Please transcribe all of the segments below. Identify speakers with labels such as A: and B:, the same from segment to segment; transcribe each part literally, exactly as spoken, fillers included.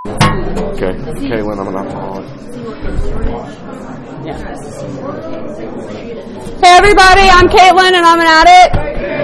A: Okay, Caitlin, I'm an alcoholic.
B: Yeah. Hey everybody, I'm Caitlin and I'm an addict.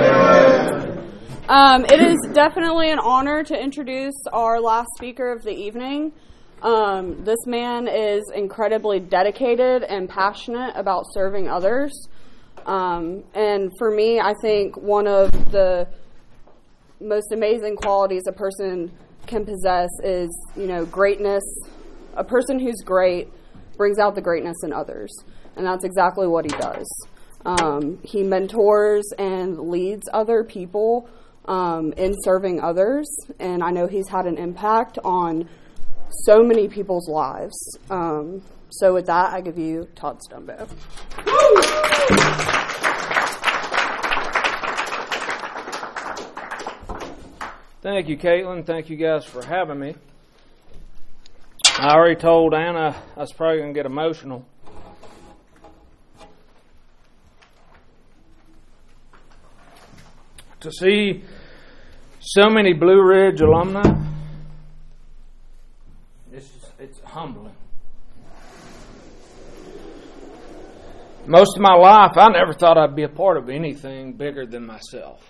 B: Um, it is definitely an honor to introduce our last speaker of the evening. Um, this man is incredibly dedicated and passionate about serving others. Um, and for me, I think one of the most amazing qualities a person can possess is, you know, greatness. A person who's great brings out the greatness in others, and that's exactly what he does. Um, he mentors and leads other people um, in serving others, and I know he's had an impact on so many people's lives. Um, so with that, I give you Todd Stumbo.
C: Thank you, Caitlin. Thank you guys for having me. I already told Anna I was probably going to get emotional. To see so many Blue Ridge alumni, it's, just, it's humbling. Most of my life, I never thought I'd be a part of anything bigger than myself.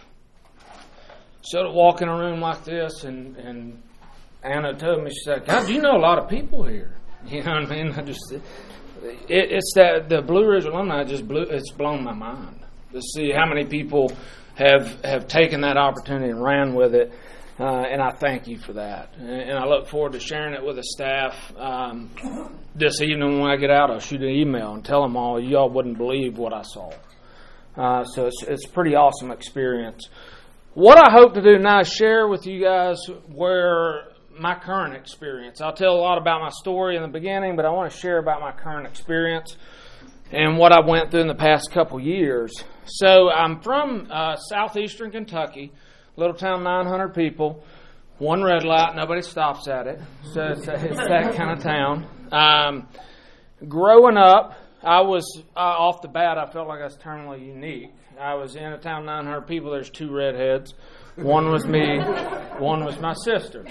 C: So to walk in a room like this, and, and Anna told me, she said, God, you know a lot of people here. You know what I mean? I just, it, it's that the Blue Ridge alumni just blew, it's blown my mind to see how many people have have taken that opportunity and ran with it. Uh, and I thank you for that. And, and I look forward to sharing it with the staff. Um, this evening when I get out, I'll shoot an email and tell them all, y'all wouldn't believe what I saw. Uh, so it's, it's a pretty awesome experience. What I hope to do now is share with you guys where my current experience. I'll tell a lot about my story in the beginning, but I want to share about my current experience and what I went through in the past couple years. So I'm from uh, southeastern Kentucky, little town, nine hundred people, one red light, nobody stops at it. So it's, it's that kind of town. Um, growing up, I was, uh, off the bat, I felt like I was terminally unique. I was in a town, nine hundred people, there's two redheads. One was me, one was my sister.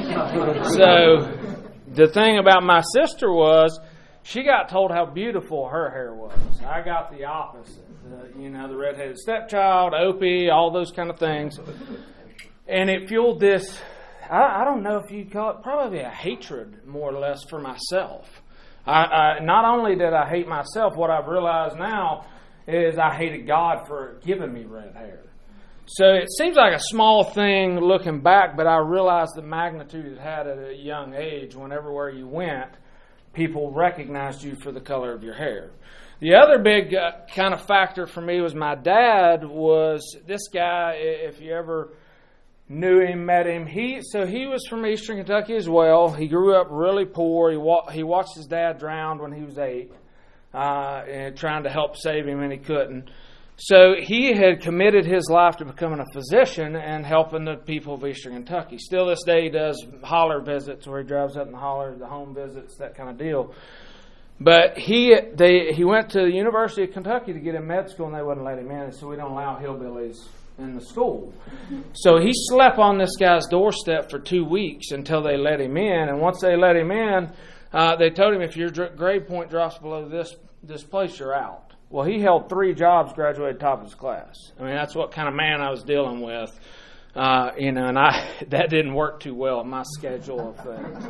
C: So the thing about my sister was, she got told how beautiful her hair was. I got the opposite. Uh, you know, the redheaded stepchild, Opie, all those kind of things. And it fueled this, I, I don't know if you'd call it, probably a hatred, more or less, for myself. I, I, not only did I hate myself, what I've realized now is I hated God for giving me red hair. So it seems like a small thing looking back, but I realized the magnitude it had at a young age. Whenever where you went, people recognized you for the color of your hair. The other big uh, kind of factor for me was my dad was this guy, if you ever knew him, met him. He So he was from Eastern Kentucky as well. He grew up really poor. He, wa- he watched his dad drown when he was eight. Uh, and trying to help save him, and he couldn't. So he had committed his life to becoming a physician and helping the people of Eastern Kentucky. Still this day he does holler visits where he drives up in the holler, the home visits, that kind of deal. But he they he went to the University of Kentucky to get in med school, and they wouldn't let him in, so we don't allow hillbillies in the school. So he slept on this guy's doorstep for two weeks until they let him in, and once they let him in, Uh, they told him if your grade point drops below this this place, you're out. Well, he held three jobs, graduated top of his class. I mean, that's what kind of man I was dealing with, uh, you know. And I that didn't work too well in my schedule of things.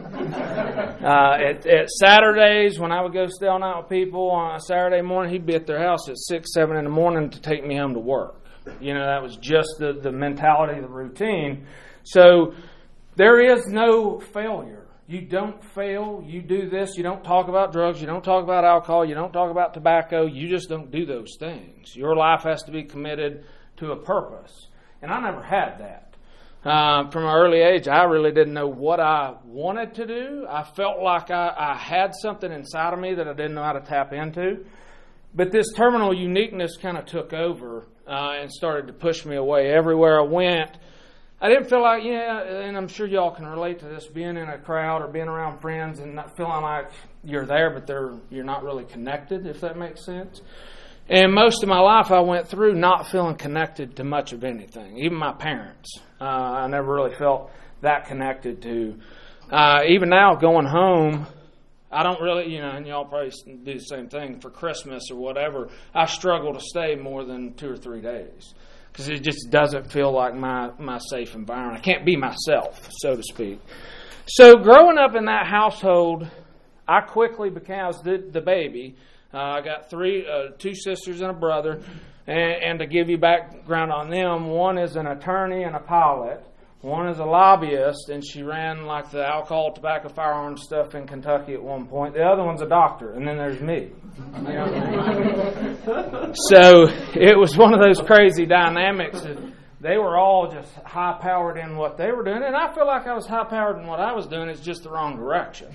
C: Uh, at, at Saturdays, when I would go stay all night with people on a Saturday morning, he'd be at their house at six, seven in the morning to take me home to work. You know, that was just the the mentality, the routine. So there is no failure. You don't fail. You do this. You don't talk about drugs. You don't talk about alcohol. You don't talk about tobacco. You just don't do those things. Your life has to be committed to a purpose. And I never had that. Uh, from an early age, I really didn't know what I wanted to do. I felt like I, I had something inside of me that I didn't know how to tap into. But this terminal uniqueness kind of took over uh, and started to push me away. Everywhere I went, I didn't feel like, yeah, and I'm sure y'all can relate to this, being in a crowd or being around friends and not feeling like you're there, but they're you're not really connected, if that makes sense. And most of my life I went through not feeling connected to much of anything, even my parents. Uh, I never really felt that connected to Uh, even now, going home, I don't really, you know, and y'all probably do the same thing for Christmas or whatever. I struggle to stay more than two or three days because it just doesn't feel like my, my safe environment. I can't be myself, so to speak. So growing up in that household, I quickly became, I was the, the baby. Uh, I got three, uh, two sisters and a brother. And, and to give you background on them, one is an attorney and a pilot. One is a lobbyist, and she ran like the alcohol, tobacco, firearms stuff in Kentucky at one point. The other one's a doctor, and then there's me. You know what I mean? So it was one of those crazy dynamics. They were all just high-powered in what they were doing, and I feel like I was high-powered in what I was doing. It's just the wrong direction.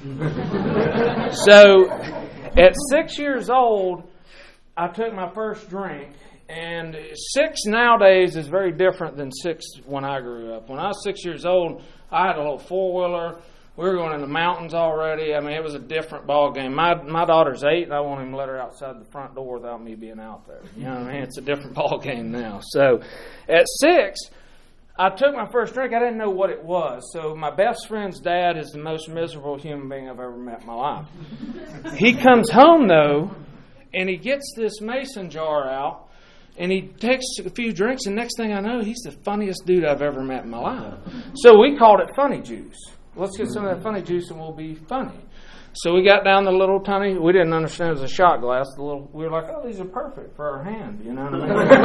C: So at six years old, I took my first drink. And six nowadays is very different than six when I grew up. When I was six years old, I had a little four-wheeler. We were going in the mountains already. I mean, it was a different ball game. My my daughter's eight, and I won't even let her outside the front door without me being out there. You know what I mean? It's a different ball game now. So at six, I took my first drink. I didn't know what it was. So my best friend's dad is the most miserable human being I've ever met in my life. He comes home, though, and he gets this mason jar out. And he takes a few drinks, and next thing I know, he's the funniest dude I've ever met in my life. So we called it funny juice. Let's get some of that funny juice, and we'll be funny. So we got down the little tiny, we didn't understand it was a shot glass. The little, we were like, oh, these are perfect for our hand, you know what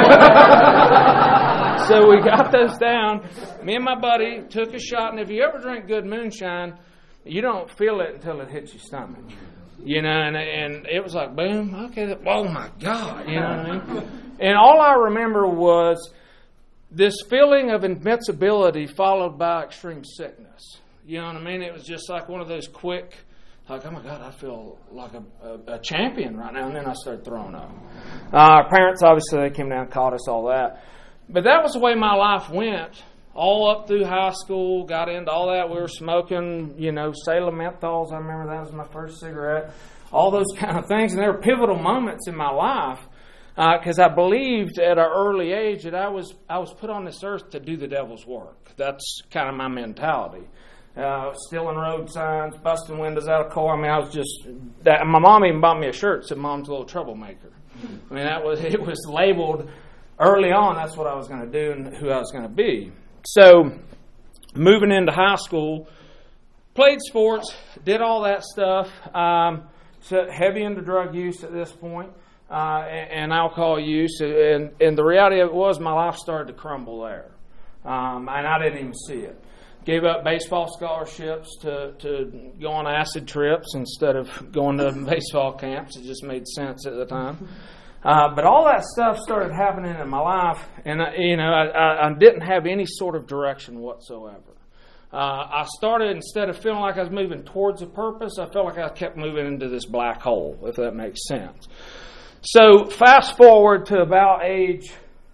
C: I mean? So we got those down. Me and my buddy took a shot, and if you ever drink good moonshine, you don't feel it until it hits your stomach. You know, and, and it was like, boom, okay, oh my God, you know what I mean? And all I remember was this feeling of invincibility followed by extreme sickness. You know what I mean? It was just like one of those quick, like, oh my God, I feel like a, a, a champion right now. And then I started throwing up. Uh, our parents, obviously, they came down and caught us, all that. But that was the way my life went. All up through high school, got into all that. We were smoking, you know, Salem menthols. I remember that was my first cigarette. All those kind of things. And there were pivotal moments in my life. Because uh, I believed at an early age that I was I was put on this earth to do the devil's work. That's kind of my mentality. Uh, stealing road signs, busting windows out of car. I mean, I was just that. My mom even bought me a shirt that said "Mom's a little troublemaker." I mean, that was it was labeled early on. That's what I was going to do and who I was going to be. So, moving into high school, played sports, did all that stuff. Um, so heavy into drug use at this point. Uh, and, and alcohol use, and, and the reality of it was my life started to crumble there, um, and I didn't even see it. Gave up baseball scholarships to, to go on acid trips instead of going to baseball camps. It just made sense at the time. Uh, but all that stuff started happening in my life, and I, you know, I, I didn't have any sort of direction whatsoever. Uh, I started, instead of feeling like I was moving towards a purpose, I felt like I kept moving into this black hole, if that makes sense. So fast forward to about age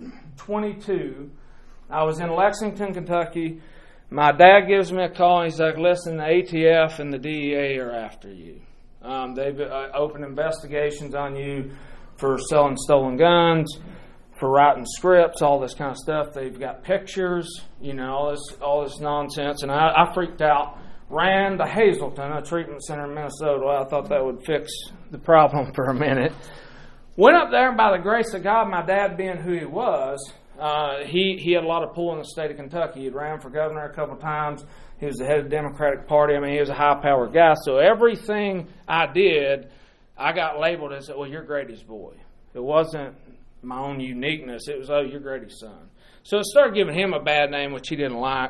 C: twenty-two, I was in Lexington, Kentucky. My dad gives me a call, and he's like, listen, the A T F and the D E A are after you. Um, they've uh, opened investigations on you for selling stolen guns, for writing scripts, all this kind of stuff. They've got pictures, you know, all this all this nonsense. And I, I freaked out, ran to Hazleton, a treatment center in Minnesota. Well, I thought that would fix the problem for a minute. Went up there, and by the grace of God, my dad being who he was, uh, he, he had a lot of pull in the state of Kentucky. He had ran for governor a couple times. He was the head of the Democratic Party. I mean, he was a high-powered guy. So everything I did, I got labeled as, well, you're Grady's boy. It wasn't my own uniqueness. It was, oh, you're Grady's son. So it started giving him a bad name, which he didn't like.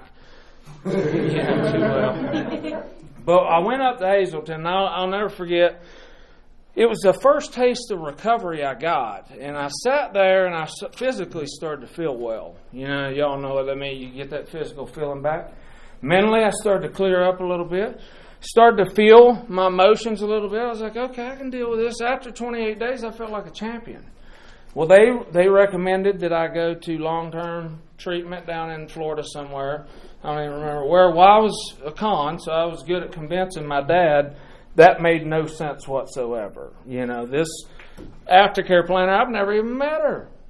C: You know, too well. But I went up to Hazleton, and I'll, I'll never forget. It was the first taste of recovery I got, and I sat there and I physically started to feel well. You know, y'all know what I mean. You get that physical feeling back. Mentally, I started to clear up a little bit. Started to feel my emotions a little bit. I was like, okay, I can deal with this. After twenty-eight days, I felt like a champion. Well, they they recommended that I go to long-term treatment down in Florida somewhere. I don't even remember where. Well, I was a con, so I was good at convincing my dad. That made no sense whatsoever. You know, this aftercare planner, I've never even met her.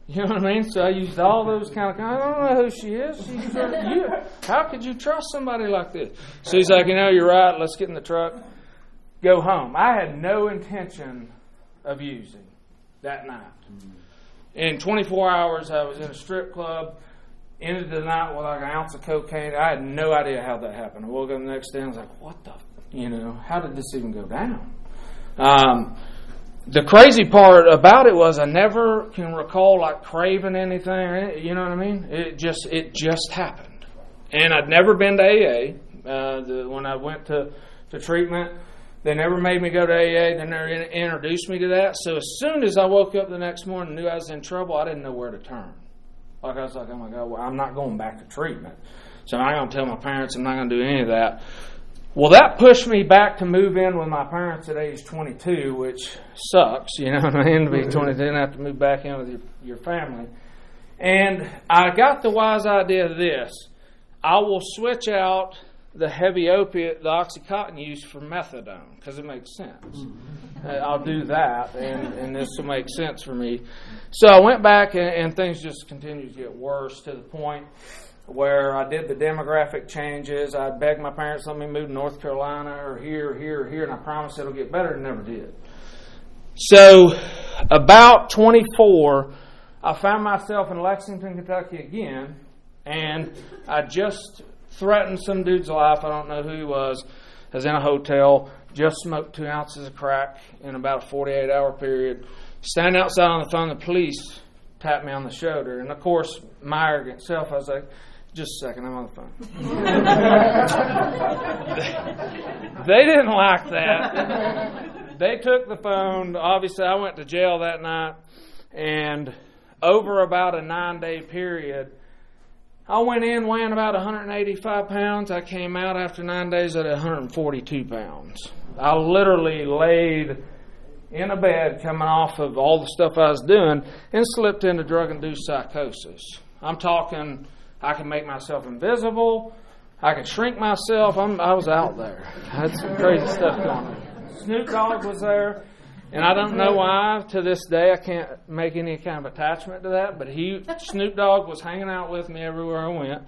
C: You know what I mean? So I used all those kind of, I don't know who she is. She's, uh, you, how could you trust somebody like this? So he's like, you know, you're right. Let's get in the truck. Go home. I had no intention of using that night. In twenty-four hours, I was in a strip club. Ended the night with like an ounce of cocaine. I had no idea how that happened. I woke up the next day and I was like, what the, you know, how did this even go down? Um... The crazy part about it was I never can recall like craving anything. You know what I mean? It just it just happened, and I'd never been to A A. Uh, the, when I went to, to treatment, they never made me go to A A. They never in, introduced me to that. So as soon as I woke up the next morning and knew I was in trouble, I didn't know where to turn. Like I was like, oh my God, well, I'm not going back to treatment. So I'm not going to tell my parents. I'm not going to do any of that. Well, that pushed me back to move in with my parents at age twenty-two, which sucks, you know what I mean, to be twenty-two and have to move back in with your, your family. And I got the wise idea of this. I will switch out the heavy opiate, the Oxycontin use for methadone, because it makes sense. Uh, I'll do that, and, and this will make sense for me. So I went back, and, and things just continued to get worse to the point where I did the demographic changes. I begged my parents, let me move to North Carolina or here, or here, or here, and I promised it'll get better, and never did. So about twenty-four, I found myself in Lexington, Kentucky again, and I just threatened some dude's life. I don't know who he was. I was in a hotel, just smoked two ounces of crack in about a forty-eight hour period. Standing outside on the phone, the police tapped me on the shoulder. And, of course, my arrogant self, I was like, just a second, I'm on the phone. They didn't like that. They took the phone. Obviously, I went to jail that night. And over about a nine-day period, I went in weighing about one hundred eighty-five pounds. I came out after nine days at one hundred forty-two pounds. I literally laid in a bed coming off of all the stuff I was doing and slipped into drug-induced psychosis. I'm talking, I can make myself invisible. I can shrink myself. I'm, I was out there. I had some crazy stuff going on. Snoop Dogg was there. And I don't know why, to this day, I can't make any kind of attachment to that, but he, Snoop Dogg was hanging out with me everywhere I went.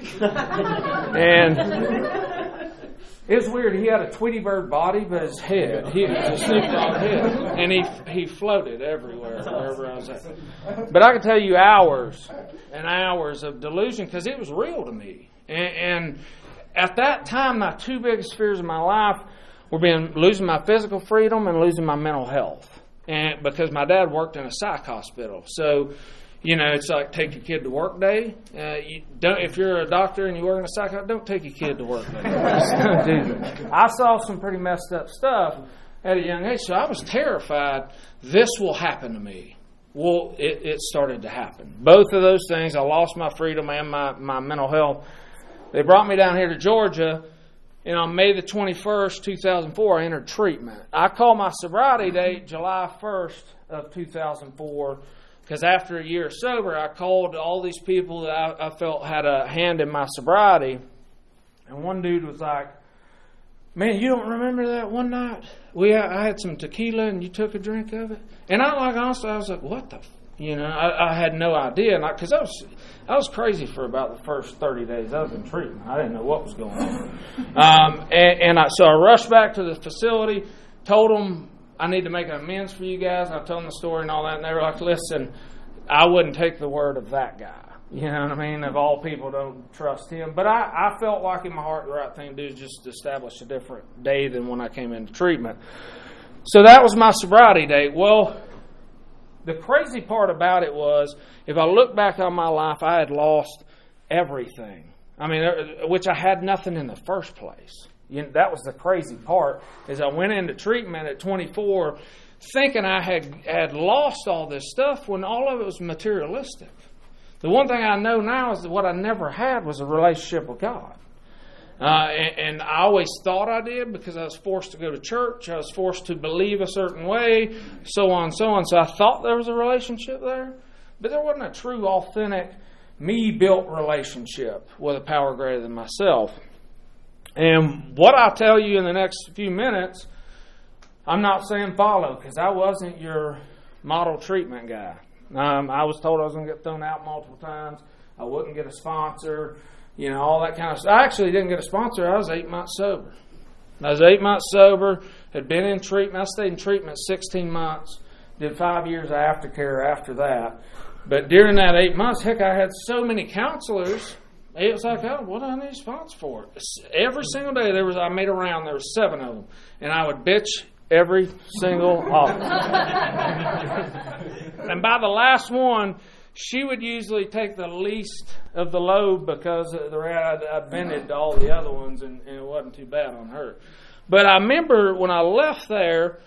C: And it was weird. He had a Tweety Bird body, but his head, he was a Snoop Dogg head. And he he floated everywhere, wherever I was at. But I can tell you hours and hours of delusion, because it was real to me. And, and at that time, my two biggest fears of my life were being losing my physical freedom and losing my mental health. And because my dad worked in a psych hospital. So, you know, it's like take your kid to work day. Uh, you don't, if you're a doctor and you work in a psych hospital, don't take your kid to work day. Just don't do that. I saw some pretty messed up stuff at a young age, so I was terrified this will happen to me. Well, it, it started to happen. Both of those things, I lost my freedom and my, my mental health. They brought me down here to Georgia. And on May the twenty-first, two thousand four, I entered treatment. I called my sobriety date July first of two thousand four because after a year sober, I called all these people that I, I felt had a hand in my sobriety. And one dude was like, man, you don't remember that one night? We I had some tequila and you took a drink of it? And I like honestly, I was like, what the f-? You know, I, I had no idea. Because I, I was I was crazy for about the first thirty days I was in treatment. I didn't know what was going on. Um, and and I, so I rushed back to the facility, told them I need to make amends for you guys. I told them the story and all that. And they were like, listen, I wouldn't take the word of that guy. You know what I mean? Of all people, don't trust him. But I, I felt like in my heart the right thing to do is just establish a different day than when I came into treatment. So that was my sobriety date. Well, the crazy part about it was, if I look back on my life, I had lost everything. I mean, which I had nothing in the first place. You know, that was the crazy part, is I went into treatment at twenty-four thinking I had, had lost all this stuff when all of it was materialistic. The one thing I know now is that what I never had was a relationship with God. Uh, and, and I always thought I did because I was forced to go to church. I was forced to believe a certain way, so on and so on. So I thought there was a relationship there. But there wasn't a true, authentic, me-built relationship with a power greater than myself. And what I tell you in the next few minutes, I'm not saying follow, because I wasn't your model treatment guy. Um, I was told I was going to get thrown out multiple times. I wouldn't get a sponsor, you know, all that kind of stuff. I actually didn't get a sponsor. I was eight months sober. I was eight months sober, had been in treatment. I stayed in treatment sixteen months, did five years of aftercare after that. But during that eight months, heck, I had so many counselors. It was like, oh, what do I need a sponsor for? Every single day there was, I made a round, there was seven of them. And I would bitch every single office. And by the last one, she would usually take the least of the load because the I'd, I'd vented all the other ones, and, and it wasn't too bad on her. But I remember when I left there,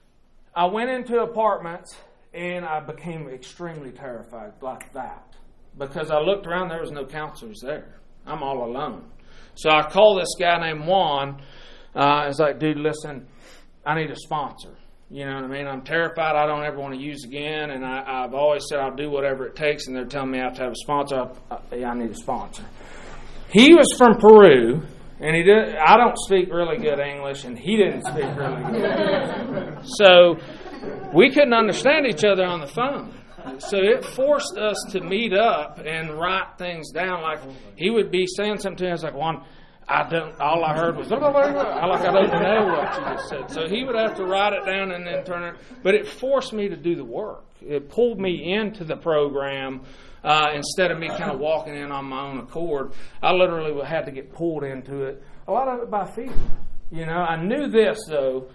C: I went into apartments, and I became extremely terrified like that. Because I looked around, there was no counselors there. I'm all alone. So I called this guy named Juan. Uh, I was like, dude, listen, I need a sponsor. You know what I mean? I'm terrified. I don't ever want to use again. And I, I've always said I'll do whatever it takes. And they're telling me I have to have a sponsor. I, I, I need a sponsor. He was from Peru. And he did. I don't speak really good English. And he didn't speak really good English. So we couldn't understand each other on the phone. So it forced us to meet up and write things down. Like he would be saying something to me. I was like, Juan, I don't. All I heard was, I like I don't know what you just said. So he would have to write it down and then turn it. But it forced me to do the work. It pulled me into the program uh, instead of me kind of walking in on my own accord. I literally had to get pulled into it. A lot of it by fear. You know, I knew this though.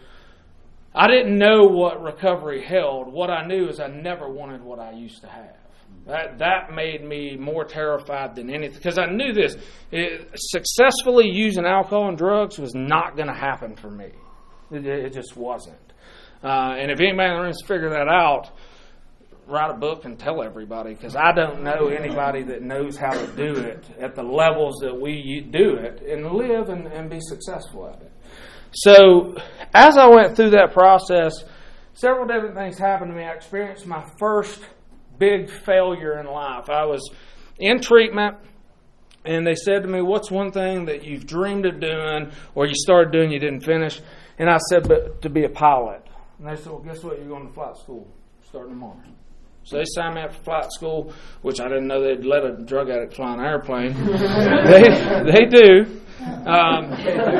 C: I didn't know what recovery held. What I knew is I never wanted what I used to have. That that made me more terrified than anything. Because I knew this. It, successfully using alcohol and drugs was not going to happen for me. It, it just wasn't. Uh, and if anybody in the room has figured that out, write a book and tell everybody. Because I don't know anybody that knows how to do it at the levels that we do it and live and, and be successful at it. So, as I went through that process, several different things happened to me. I experienced my first big failure in life. I was in treatment, and they said to me, what's one thing that you've dreamed of doing or you started doing you didn't finish? And I said, but to be a pilot. And they said, well, guess what? You're going to flight school starting tomorrow. So they signed me up for flight school, which I didn't know they'd let a drug addict fly an airplane. they, they do. Um,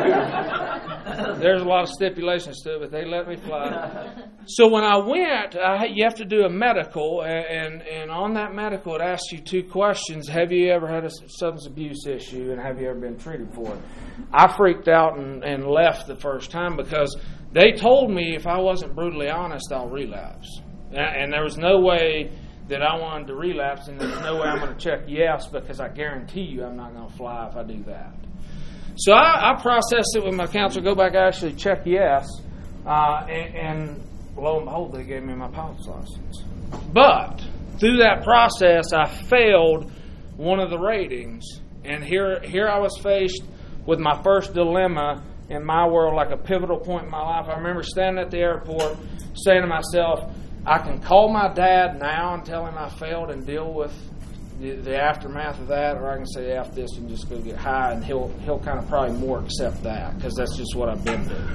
C: There's a lot of stipulations to it, but they let me fly. So when I went, I, you have to do a medical, and, and on that medical it asks you two questions. Have you ever had a substance abuse issue, and have you ever been treated for it? I freaked out and, and left the first time because they told me if I wasn't brutally honest, I'll relapse. And there was no way that I wanted to relapse, and there's no way I'm going to check yes, because I guarantee you I'm not going to fly if I do that. So I, I processed it with my counselor, go back, actually check yes, uh, and, and lo and behold, they gave me my pilot's license. But through that process, I failed one of the ratings, and here, here I was faced with my first dilemma in my world, like a pivotal point in my life. I remember standing at the airport, saying to myself, I can call my dad now and tell him I failed and deal with the, the aftermath of that, or I can say F this and just go get high, and he'll he'll kind of probably more accept that because that's just what I've been doing.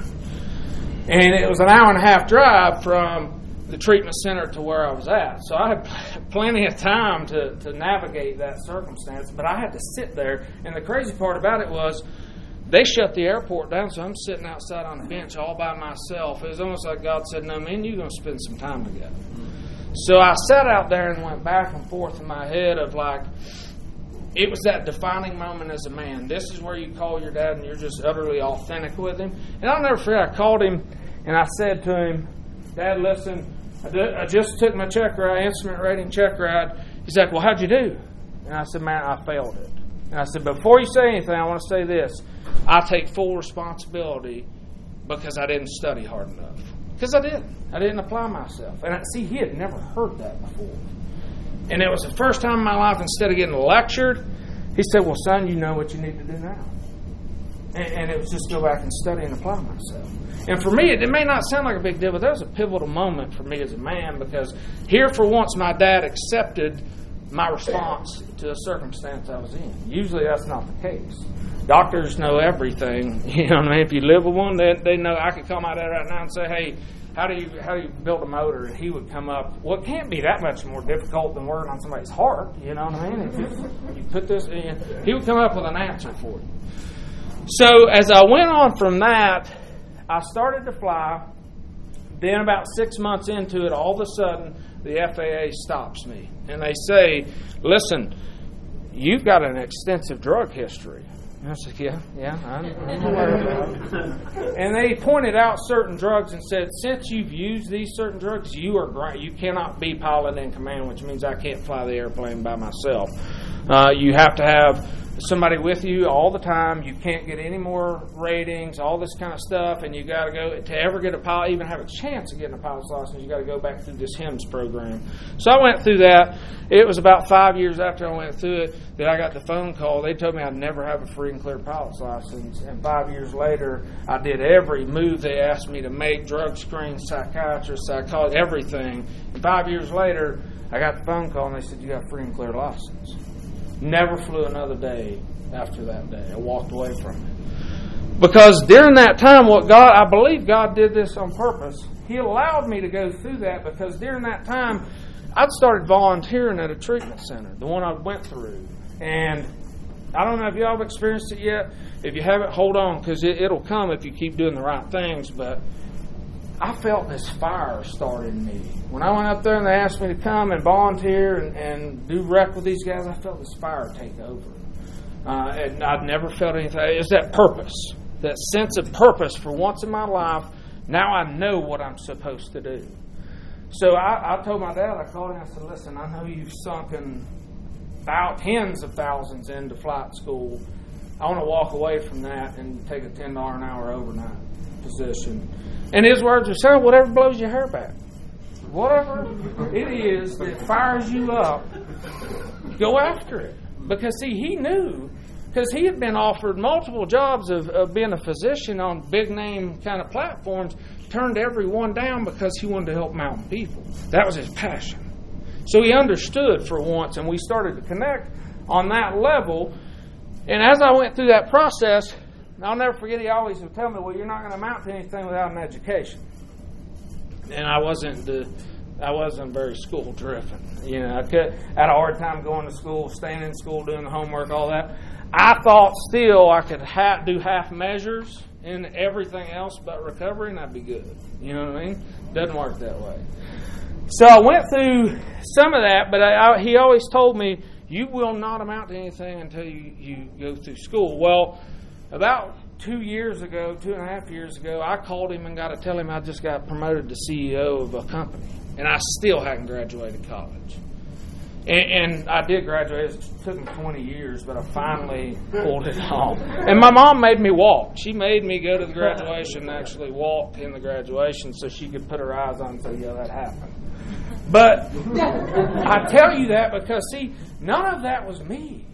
C: And it was an hour and a half drive from the treatment center to where I was at. So I had plenty of time to, to navigate that circumstance, but I had to sit there. And the crazy part about it was they shut the airport down, so I'm sitting outside on a bench all by myself. It was almost like God said, no, man, you're going to spend some time together. So I sat out there and went back and forth in my head of like, it was that defining moment as a man. This is where you call your dad and you're just utterly authentic with him. And I'll never forget, I called him and I said to him, Dad, listen, I, did, I just took my check ride, instrument rating check ride. He's like, well, how'd you do? And I said, man, I failed it. And I said, before you say anything, I want to say this. I take full responsibility because I didn't study hard enough. Because I didn't. I didn't apply myself. And I, see, he had never heard that before. And it was the first time in my life, instead of getting lectured, he said, well, son, you know what you need to do now. And, and it was just go back and study and apply myself. And for me, it, it may not sound like a big deal, but that was a pivotal moment for me as a man, because here for once my dad accepted my response to a circumstance I was in. Usually that's not the case. Doctors know everything. You know what I mean? If you live with one, they, they know. I could call my dad right now and say, hey, how do you how do you build a motor? And he would come up. Well, it can't be that much more difficult than working on somebody's heart. You know what I mean? If you, you put this in, he would come up with an answer for you. So as I went on from that, I started to fly. Then about six months into it, all of a sudden, the F A A stops me. And they say, listen, you've got an extensive drug history. And I said, yeah, yeah, I'm aware of that. And they pointed out certain drugs and said, since you've used these certain drugs, you are gra- you cannot be pilot in command, which means I can't fly the airplane by myself. Uh, you have to have somebody with you all the time. You can't get any more ratings, all this kind of stuff, and you got to go to ever get a pilot, even have a chance of getting a pilot's license. You got to go back through this HIMSS program. So I went through that. It was about five years after I went through it that I got the phone call. They told me I'd never have a free and clear pilot's license, and five years later, I did every move they asked me to make: drug screens, psychiatrist, psychologist, everything. And five years later, I got the phone call, and they said, you got a free and clear license. Never flew another day after that day. I walked away from it. Because during that time, what God, I believe God did this on purpose. He allowed me to go through that because during that time, I'd started volunteering at a treatment center, the one I went through. And I don't know if y'all have experienced it yet. If you haven't, hold on, because it, it'll come if you keep doing the right things. But I felt this fire start in me. When I went up there and they asked me to come and volunteer and, and do rec with these guys, I felt this fire take over. Uh, and I'd never felt anything. It's that purpose, that sense of purpose for once in my life. Now I know what I'm supposed to do. So I, I told my dad, I called him, I said, listen, I know you've sunken about tens of thousands into flight school. I want to walk away from that and take a ten dollars an hour overnight position. And his words were, sir, whatever blows your hair back. Whatever it is that fires you up, go after it. Because, see, he knew, because he had been offered multiple jobs of, of being a physician on big-name kind of platforms, turned every one down because he wanted to help mountain people. That was his passion. So he understood for once, and we started to connect on that level. And as I went through that process, I'll never forget, he always would tell me, well, you're not going to amount to anything without an education. And I wasn't the, I wasn't very school driven. You know, I, could, I had a hard time going to school, staying in school, doing the homework, all that. I thought still I could ha- do half measures in everything else but recovery, and I'd be good. You know what I mean? Doesn't work that way. So I went through some of that, but I, I, he always told me, you will not amount to anything until you, you go through school. Well, about two years ago, two and a half years ago, I called him and got to tell him I just got promoted to C E O of a company. And I still hadn't graduated college. And, and I did graduate. It took me twenty years, but I finally pulled it off. And my mom made me walk. She made me go to the graduation and actually walk in the graduation so she could put her eyes on and say, yeah, that happened. But I tell you that because, see, none of that was me.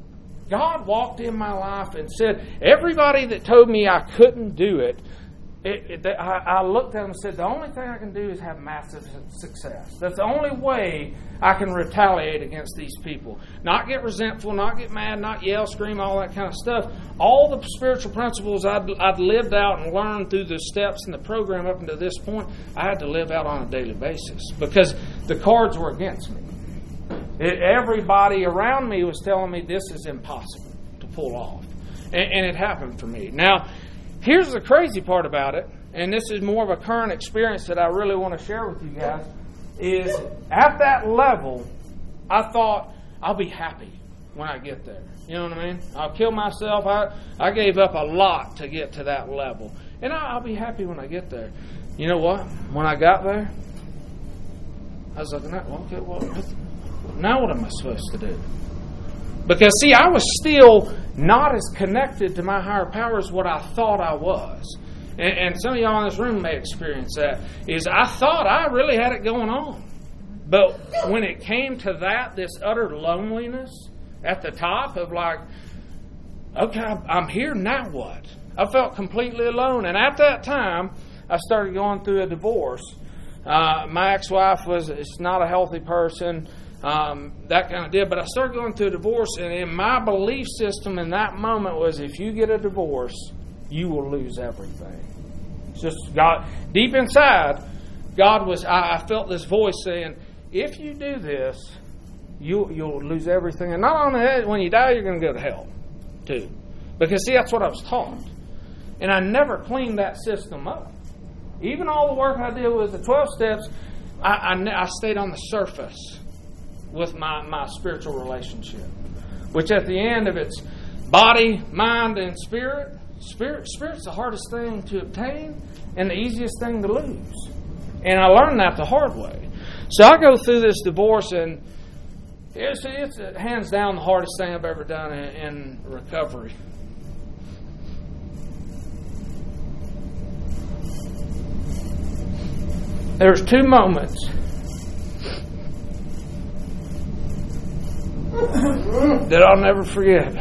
C: God walked in my life and said, everybody that told me I couldn't do it, it, it I, I looked at them and said, the only thing I can do is have massive success. That's the only way I can retaliate against these people. Not get resentful, not get mad, not yell, scream, all that kind of stuff. All the spiritual principles I'd, I'd lived out and learned through the steps in the program up until this point, I had to live out on a daily basis because the cards were against me. It, everybody around me was telling me this is impossible to pull off. And, and it happened for me. Now, here's the crazy part about it, and this is more of a current experience that I really want to share with you guys, is at that level, I thought, I'll be happy when I get there. You know what I mean? I'll kill myself. I, I gave up a lot to get to that level. And I, I'll be happy when I get there. You know what? When I got there, I was looking at, well, okay, well, now what am I supposed to do? Because, see, I was still not as connected to my higher power as what I thought I was. And, and some of y'all in this room may experience that, is I thought I really had it going on. But when it came to that, this utter loneliness at the top of like, okay, I'm here, now what? I felt completely alone. And at that time, I started going through a divorce. Uh, my ex-wife was is not a healthy person. Um, that kind of deal. But I started going through a divorce, and in my belief system in that moment was if you get a divorce, you will lose everything. It's just God. Deep inside, God was, I, I felt this voice saying, if you do this, you, you'll lose everything. And not only that, when you die, you're going to go to hell, too. Because, see, that's what I was taught. And I never cleaned that system up. Even all the work I did with the twelve steps, I, I, I stayed on the surface with my, my spiritual relationship. Which at the end of it's body, mind, and spirit. Spirit, Spirit's the hardest thing to obtain and the easiest thing to lose. And I learned that the hard way. So I go through this divorce, and it's, it's hands down the hardest thing I've ever done in, in recovery. There's two moments that I'll never forget.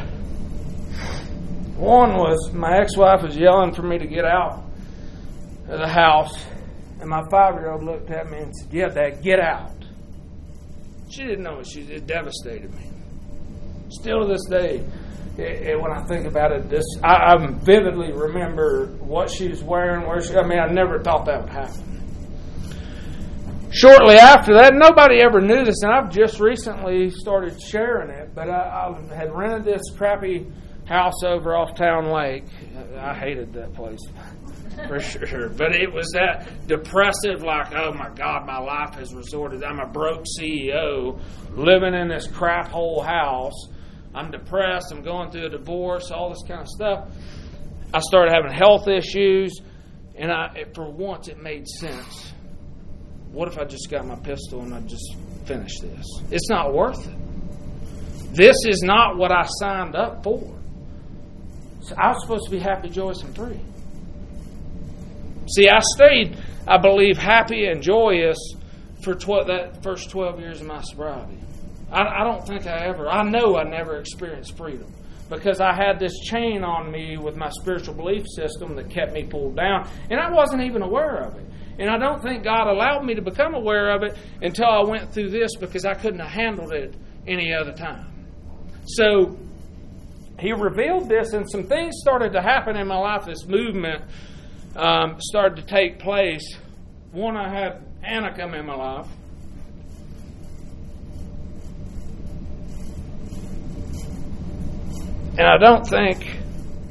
C: One was my ex-wife was yelling for me to get out of the house, and my five-year-old looked at me and said, "Yeah, Dad, get out." She didn't know it. She, it devastated me. Still to this day, it, it, when I think about it, this I, I vividly remember what she was wearing, where she. I mean, I never thought that would happen. Shortly after that, nobody ever knew this, and I've just recently started sharing it, but I, I had rented this crappy house over off Town Lake. I hated that place, for sure. But it was that depressive, like, oh my God, my life has resorted. I'm a broke C E O living in this crap hole house. I'm depressed. I'm going through a divorce, all this kind of stuff. I started having health issues, and I, for once it made sense. What if I just got my pistol and I just finished this? It's not worth it. This is not what I signed up for. So I was supposed to be happy, joyous, and free. See, I stayed, I believe, happy and joyous for tw- that first twelve years of my sobriety. I, I don't think I ever, I know I never experienced freedom because I had this chain on me with my spiritual belief system that kept me pulled down, and I wasn't even aware of it. And I don't think God allowed me to become aware of it until I went through this because I couldn't have handled it any other time. So He revealed this, and some things started to happen in my life. This movement um, started to take place. One, I had Anna come in my life. And I don't think...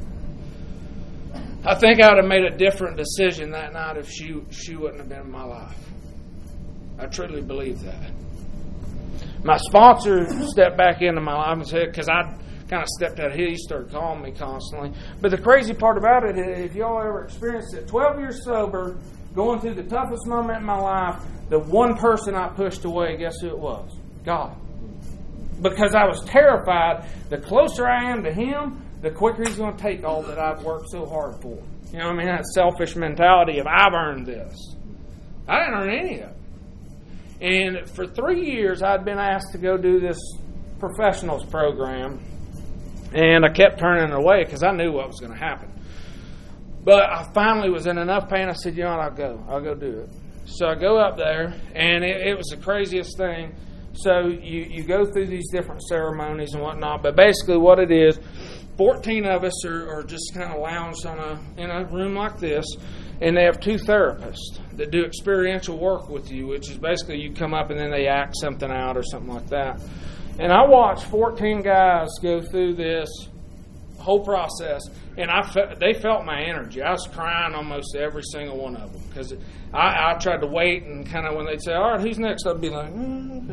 C: I think I would have made a different decision that night if she she wouldn't have been in my life. I truly believe that. My sponsor stepped back into my life and said, because I kind of stepped out of here, he started calling me constantly. But the crazy part about it, if y'all ever experienced it, twelve years sober, going through the toughest moment in my life, the one person I pushed away, guess who it was? God. Because I was terrified, the closer I am to Him, the quicker He's going to take all that I've worked so hard for. You know what I mean? That selfish mentality of, I've earned this. I didn't earn any of it. And for three years, I'd been asked to go do this professionals program. And I kept turning it away because I knew what was going to happen. But I finally was in enough pain, I said, you know what, I'll go. I'll go do it. So I go up there, and it, it was the craziest thing. So you, you go through these different ceremonies and whatnot. But basically what it is, fourteen of us are, are just kind of lounged on a in a room like this, and they have two therapists that do experiential work with you, which is basically you come up and then they act something out or something like that. And I watched fourteen guys go through this whole process, and I fe- they felt my energy. I was crying almost every single one of them because I, I tried to wait, and kind of when they'd say, all right, who's next? I'd be like, mm,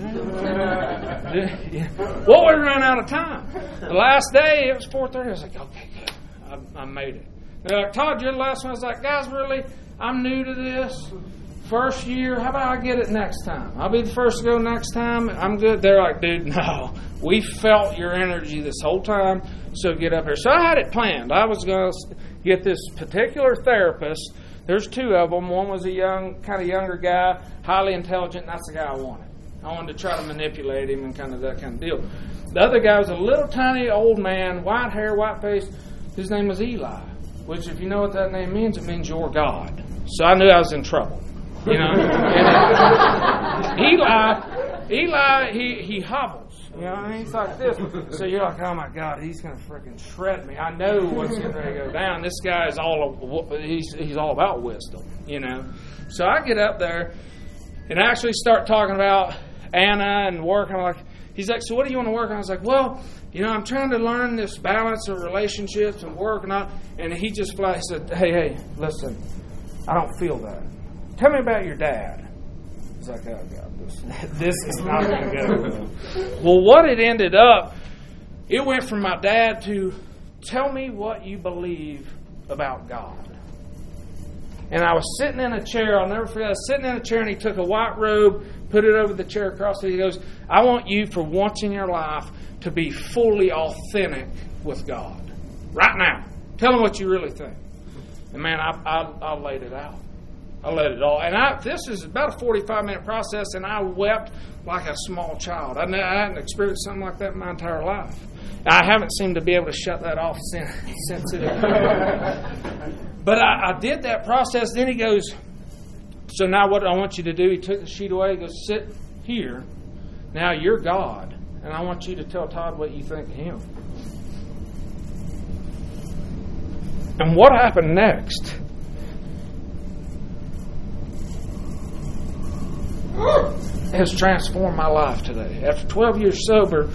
C: yeah. Well, we ran out of time. The last day, it was four thirty. I was like, okay, good. I, I made it. They're like, Todd, you're the last one. I was like, guys, really? I'm new to this. First year, how about I get it next time? I'll be the first to go next time. I'm good. They're like, dude, no. We felt your energy this whole time, so get up here. So I had it planned. I was going to get this particular therapist. There's two of them. One was a young, kind of younger guy, highly intelligent. That's the guy I wanted. I wanted to try to manipulate him and kind of that kind of deal. The other guy was a little tiny old man, white hair, white face. His name was Eli, which if you know what that name means, it means your God. So I knew I was in trouble. You know, and Eli, Eli, he, he hobbles. You know what I mean? It's like this. So you're like, oh my God, he's going to freaking shred me. I know what's going to go down. This guy is all, he's, he's all about wisdom, you know. So I get up there and actually start talking about Anna and work. I'm like, he's like, so what do you want to work on? I was like, well, you know, I'm trying to learn this balance of relationships and work and all. And he just flat said, hey, hey, listen, I don't feel that. Tell me about your dad. He's like, oh God, this, this is not going to go. Well, what it ended up, it went from my dad to tell me what you believe about God. And I was sitting in a chair, I'll never forget, I was sitting in a chair and he took a white robe, put it over the chair across it. He goes, I want you for once in your life to be fully authentic with God. Right now. Tell him what you really think. And man, I, I, I laid it out. I let it all. And I, this is about a forty-five minute process, and I wept like a small child. I, I hadn't experienced something like that in my entire life. I haven't seemed to be able to shut that off since, since it occurred. But I, I did that process. Then he goes, so now what I want you to do, he took the sheet away. He goes, sit here. Now you're God, and I want you to tell Todd what you think of him. And what happened next has transformed my life today. After twelve years sober,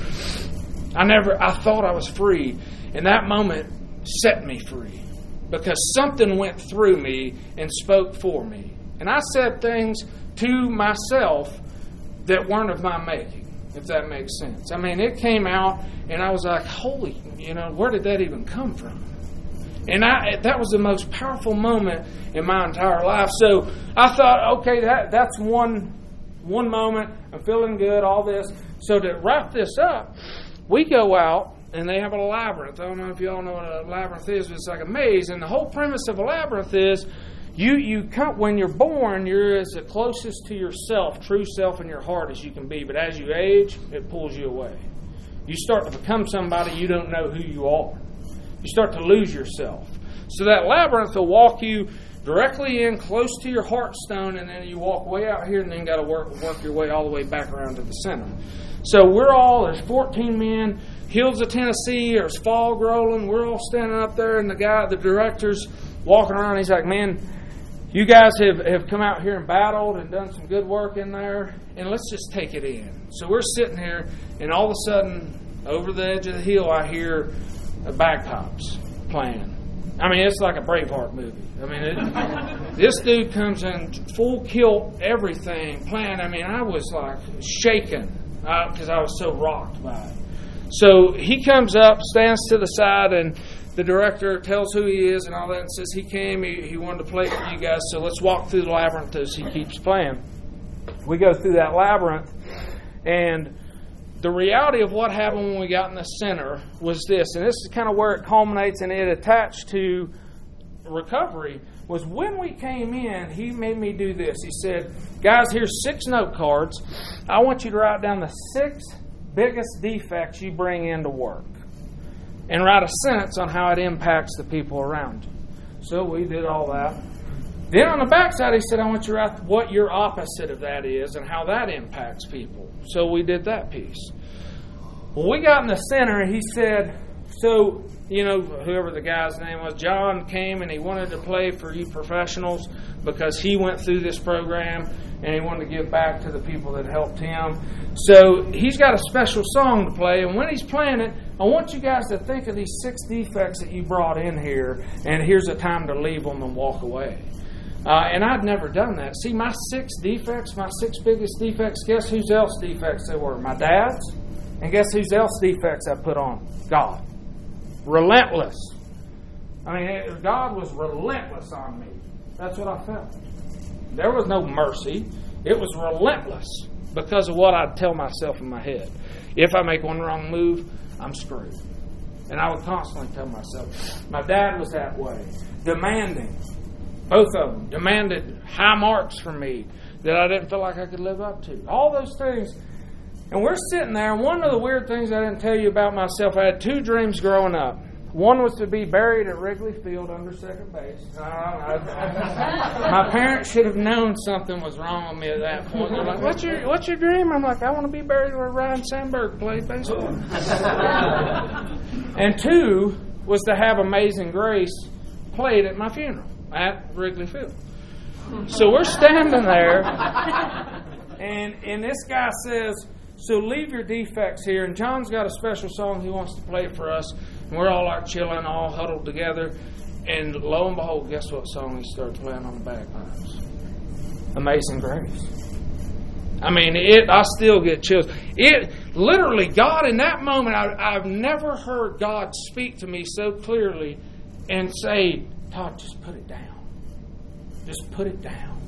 C: I never, I thought I was free, and that moment set me free because something went through me and spoke for me. And I said things to myself that weren't of my making, if that makes sense. I mean, it came out, and I was like, holy, you know, where did that even come from? And I, that was the most powerful moment in my entire life. So I thought, okay, that that's one one moment. I'm feeling good, all this. So to wrap this up, we go out, and they have a labyrinth. I don't know if you all know what a labyrinth is, but it's like a maze. And the whole premise of a labyrinth is you you come, when you're born, you're as the closest to yourself, true self in your heart as you can be. But as you age, it pulls you away. You start to become somebody you don't know who you are. You start to lose yourself. So that labyrinth will walk you directly in, close to your heart stone, and then you walk way out here and then got to work work your way all the way back around to the center. So we're all, there's fourteen men, Hills of Tennessee, there's fog rolling, we're all standing up there, and the guy, the director's walking around, he's like, man, you guys have, have come out here and battled and done some good work in there, and let's just take it in. So we're sitting here, and all of a sudden, over the edge of the hill, I hear the bagpipes playing. I mean, it's like a Braveheart movie. I mean, it, this dude comes in full kilt, everything, playing. I mean, I was like shaking because uh, I was so rocked by it. So he comes up, stands to the side, and the director tells who he is and all that, and says he came, he, he wanted to play for you guys, so let's walk through the labyrinth as he keeps playing. We go through that labyrinth, and the reality of what happened when we got in the center was this, and this is kind of where it culminates, and it attached to recovery, was when we came in, he made me do this. He said, guys, here's six note cards. I want you to write down the six biggest defects you bring into work and write a sentence on how it impacts the people around you. So we did all that. Then on the backside, he said, I want you to write what your opposite of that is and how that impacts people. So we did that piece. Well, we got in the center, and he said, so, you know, whoever the guy's name was, John came and he wanted to play for you professionals because he went through this program and he wanted to give back to the people that helped him. So he's got a special song to play, and when he's playing it, I want you guys to think of these six defects that you brought in here, and here's a time to leave them and walk away. Uh, and I'd never done that. See, my six defects, my six biggest defects, guess whose else defects they were? My dad's. And guess whose else defects I put on? God. Relentless. I mean, it, God was relentless on me. That's what I felt. There was no mercy. It was relentless because of what I'd tell myself in my head. If I make one wrong move, I'm screwed. And I would constantly tell myself. My dad was that way. Demanding. Both of them demanded high marks from me that I didn't feel like I could live up to. All those things. And we're sitting there, and one of the weird things I didn't tell you about myself, I had two dreams growing up. One was to be buried at Wrigley Field under second base. I don't know. My parents should have known something was wrong with me at that point. They're like, "What's your What's your dream?" I'm like, "I want to be buried where Ryan Sandberg played baseball." And two was to have Amazing Grace played at my funeral at Wrigley Field. So we're standing there, and and this guy says, "So leave your defects here." And John's got a special song he wants to play for us. And we're all like chilling, all huddled together. And lo and behold, guess what song he started playing on the bagpipes? Amazing Grace. I mean, it. I still get chills. It literally, God, in that moment, I, I've never heard God speak to me so clearly and say, "Todd, just put it down. Just put it down."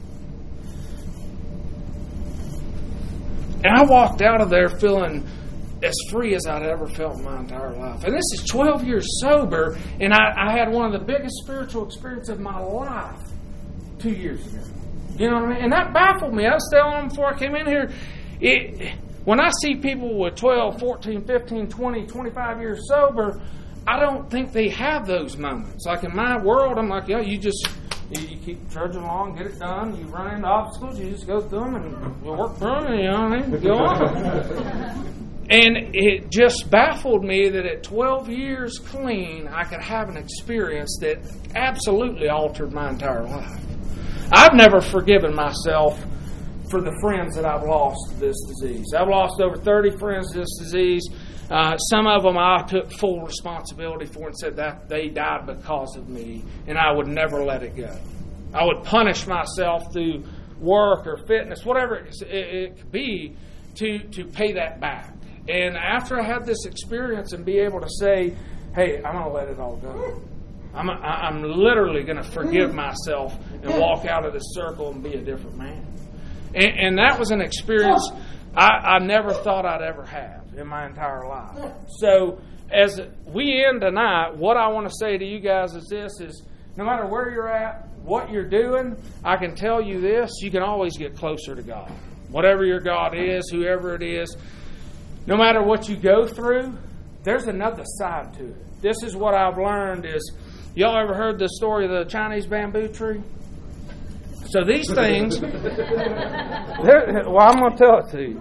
C: And I walked out of there feeling as free as I'd ever felt in my entire life. And this is twelve years sober, and I, I had one of the biggest spiritual experiences of my life two years ago. You know what I mean? And that baffled me. I was telling them before I came in here, it, when I see people with twelve, fourteen, fifteen, twenty, twenty-five years sober, I don't think they have those moments. Like in my world, I'm like, yeah, you just... You keep trudging along, get it done. You run into obstacles, you just go through them and you work through them, you know what I mean? Go on. And it just baffled me that at twelve years clean, I could have an experience that absolutely altered my entire life. I've never forgiven myself for the friends that I've lost to this disease. I've lost over thirty friends to this disease. Uh, some of them I took full responsibility for and said that they died because of me, and I would never let it go. I would punish myself through work or fitness, whatever it, it, it could be, to, to pay that back. And after I had this experience and be able to say, hey, I'm going to let it all go. I'm, I'm literally going to forgive myself and walk out of this circle and be a different man. And, and that was an experience I, I never thought I'd ever have in my entire life. So as we end tonight, what I want to say to you guys is this, is no matter where you're at, what you're doing, I can tell you this, you can always get closer to God. Whatever your God is, whoever it is, no matter what you go through, there's another side to it. This is what I've learned is, y'all ever heard the story of the Chinese bamboo tree? So these things, well, I'm going to tell it to you.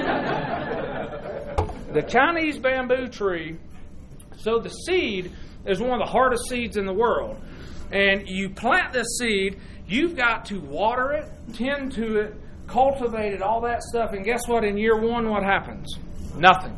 C: The Chinese bamboo tree, so the seed is one of the hardest seeds in the world. And you plant this seed, you've got to water it, tend to it, cultivate it, all that stuff. And guess what? In year one, what happens? Nothing.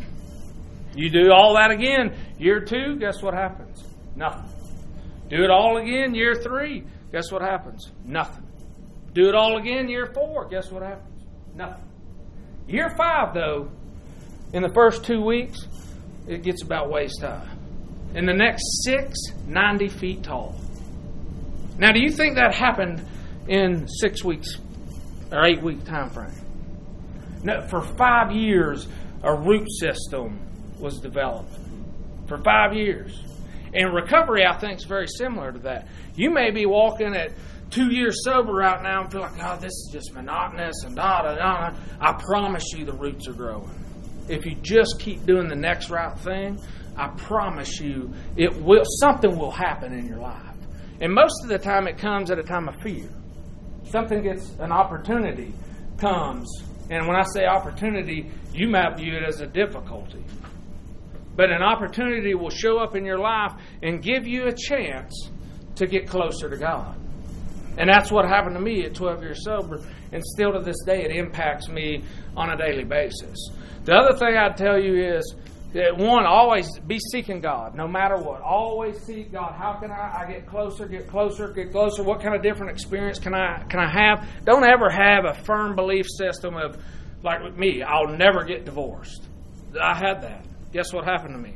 C: You do all that again. Year two, guess what happens? Nothing. Do it all again, year three. Guess what happens? Nothing. Do it all again, year four. Guess what happens? Nothing. Year five, though, in the first two weeks, it gets about waist high. In the next six, ninety feet tall. Now, do you think that happened in six weeks or eight week time frame? No, for five years, a root system was developed. For five years. And recovery, I think, is very similar to that. You may be walking at two years sober right now and feel like, oh, this is just monotonous and da da da. I promise you the roots are growing. If you just keep doing the next right thing, I promise you it will. Something will happen in your life. And most of the time it comes at a time of fear. Something gets, an opportunity comes. And when I say opportunity, you might view it as a difficulty. But an opportunity will show up in your life and give you a chance to get closer to God. And that's what happened to me at twelve years sober. And still to this day, it impacts me on a daily basis. The other thing I'd tell you is that, one, always be seeking God, no matter what. Always seek God. How can I, I get closer, get closer, get closer? What kind of different experience can I can I have? Don't ever have a firm belief system of, like with me, I'll never get divorced. I had that. Guess what happened to me?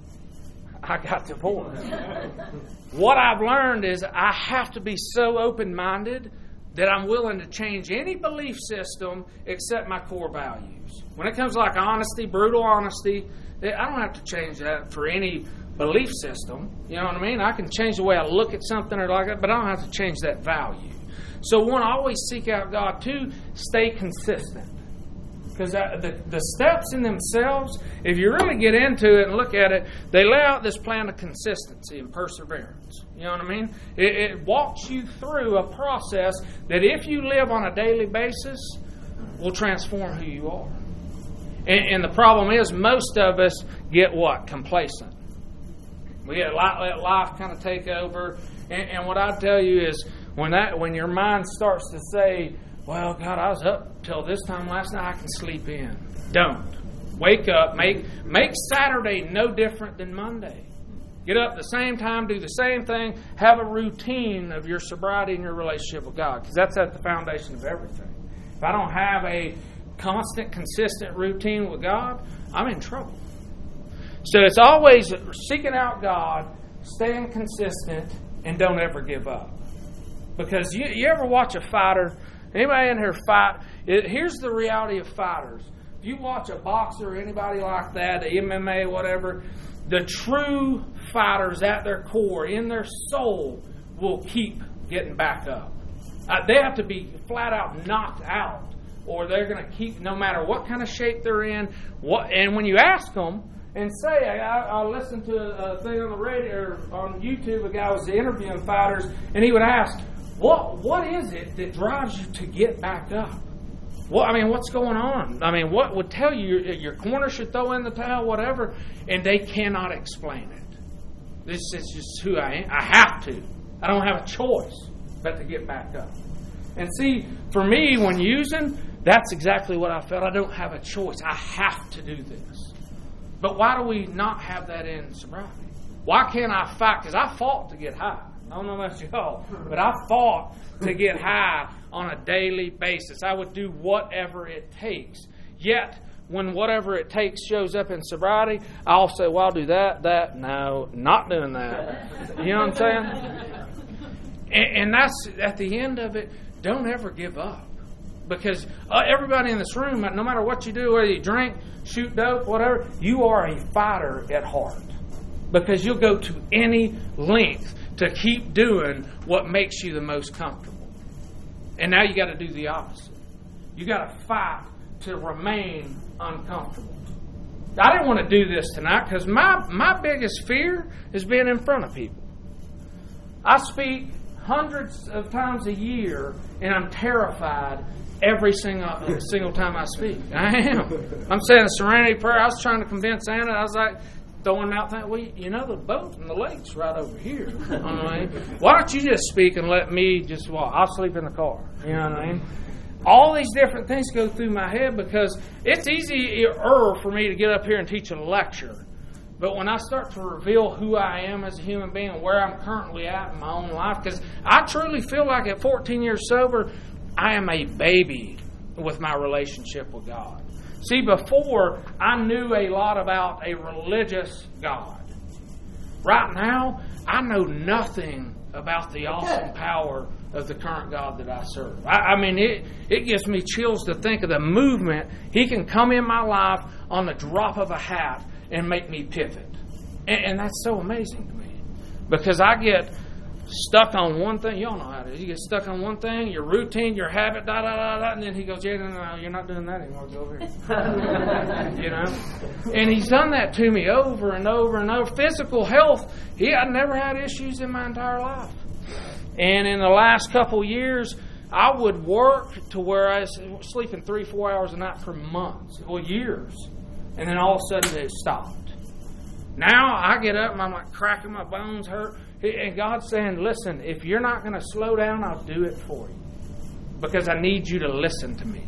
C: I got divorced. What I've learned is I have to be so open-minded that I'm willing to change any belief system except my core values. When it comes to like honesty, brutal honesty, I don't have to change that for any belief system. You know what I mean? I can change the way I look at something or like that, but I don't have to change that value. So one, always seek out God. Two, stay consistent. Because the, the steps in themselves, if you really get into it and look at it, they lay out this plan of consistency and perseverance. You know what I mean? It, it walks you through a process that if you live on a daily basis, will transform who you are. And, and the problem is, most of us get what? Complacent. We get let life kind of take over. And, and what I tell you is, when that when your mind starts to say, well, God, I was up till this time last night, I can sleep in. Don't. Wake up. Make make Saturday no different than Monday. Get up at the same time, do the same thing, have a routine of your sobriety and your relationship with God, because that's at the foundation of everything. If I don't have a constant, consistent routine with God, I'm in trouble. So it's always seeking out God, staying consistent, and don't ever give up. Because you, you ever watch a fighter? Anybody in here fight? It, here's the reality of fighters. If you watch a boxer or anybody like that, M M A, whatever, the true fighters at their core, in their soul, will keep getting back up. Uh, they have to be flat out knocked out, or they're going to keep, no matter what kind of shape they're in. What, and when you ask them and say, I, I listened to a thing on the radio or on YouTube, a guy was interviewing fighters, and he would ask, What what is it that drives you to get back up? What I mean, what's going on? I mean, what would tell you your, your corner should throw in the towel, whatever, and they cannot explain it. This is just who I am. I have to. I don't have a choice but to get back up. And see, for me, when using, that's exactly what I felt. I don't have a choice. I have to do this. But why do we not have that in sobriety? Why can't I fight? Because I fought to get high. I don't know about y'all, but I fought to get high on a daily basis. I would do whatever it takes. Yet, when whatever it takes shows up in sobriety, I'll say, well, I'll do that, that. No, not doing that. You know what I'm saying? And, and that's, at the end of it, don't ever give up. Because uh, everybody in this room, no matter what you do, whether you drink, shoot dope, whatever, you are a fighter at heart. Because you'll go to any length to keep doing what makes you the most comfortable. And now you got to do the opposite. You got to fight to remain uncomfortable. I didn't want to do this tonight because my, my biggest fear is being in front of people. I speak hundreds of times a year, and I'm terrified every single single time I speak. I am. I'm saying a serenity prayer. I was trying to convince Anna. I was like, throwing out that, well, you know, the boat and the lake's right over here. You know what I mean? Why don't you just speak and let me just walk? I'll sleep in the car. You know what I mean? All these different things go through my head because it's easier for me to get up here and teach a lecture. But when I start to reveal who I am as a human being and where I'm currently at in my own life, because I truly feel like at fourteen years sober, I am a baby with my relationship with God. See, before, I knew a lot about a religious God. Right now, I know nothing about the awesome power of the current God that I serve. I, I mean, it, it gives me chills to think of the movement. He can come in my life on the drop of a hat and make me pivot. And, and that's so amazing to me. Because I get stuck on one thing. Y'all know how it is. You get stuck on one thing, your routine, your habit, da da da da, and then he goes, yeah, no, no, you're not doing that anymore. Go over here. You know? And he's done that to me over and over and over. Physical health, he I never had issues in my entire life. And in the last couple years, I would work to where I was sleeping three, four hours a night for months, well, years. And then all of a sudden it stopped. Now I get up and I'm like cracking my bones, hurt. And God's saying, listen, if you're not going to slow down, I'll do it for you. Because I need you to listen to me.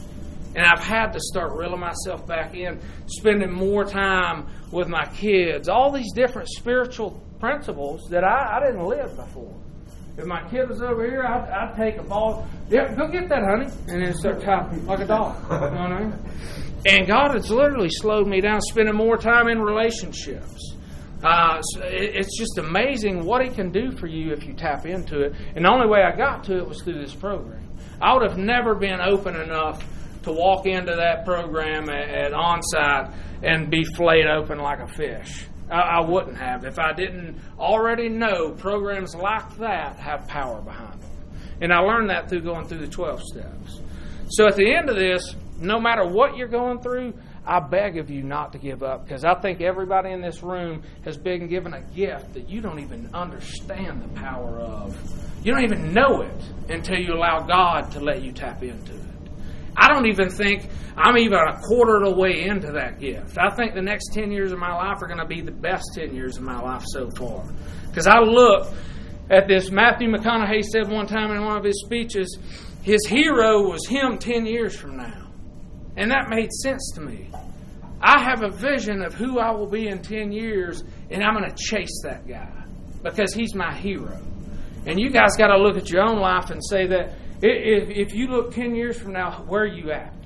C: And I've had to start reeling myself back in, spending more time with my kids. All these different spiritual principles that I, I didn't live before. If my kid was over here, I'd, I'd take a ball. Yeah, go get that, honey. And then start tapping like a dog. You know what I mean? And God has literally slowed me down, spending more time in relationships. Uh, it's just amazing what He can do for you if you tap into it. And the only way I got to it was through this program. I would have never been open enough to walk into that program at, at Onsite and be flayed open like a fish. I, I wouldn't have if I didn't already know programs like that have power behind them. And I learned that through going through the twelve steps. So at the end of this, No matter what you're going through, I beg of you not to give up, because I think everybody in this room has been given a gift that you don't even understand the power of. You don't even know it until you allow God to let you tap into it. I don't even think I'm even a quarter of the way into that gift. I think the next ten years of my life are going to be the best ten years of my life so far. Because I look at this, Matthew McConaughey said one time in one of his speeches, his hero was him ten years from now. And that made sense to me. I have a vision of who I will be in ten years, and I'm going to chase that guy because he's my hero. And you guys got to look at your own life and say that if, if you look ten years from now, where are you at?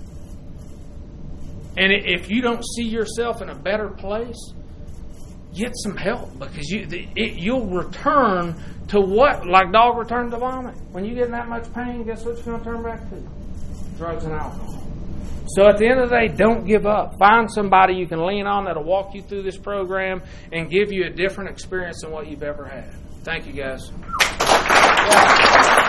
C: And if you don't see yourself in a better place, get some help, because you it, you'll return to what? Like dog returned to vomit. When you get in that much pain, guess what you're going to turn back to? Drugs and alcohol. So at the end of the day, don't give up. Find somebody you can lean on that'll walk you through this program and give you a different experience than what you've ever had. Thank you, guys.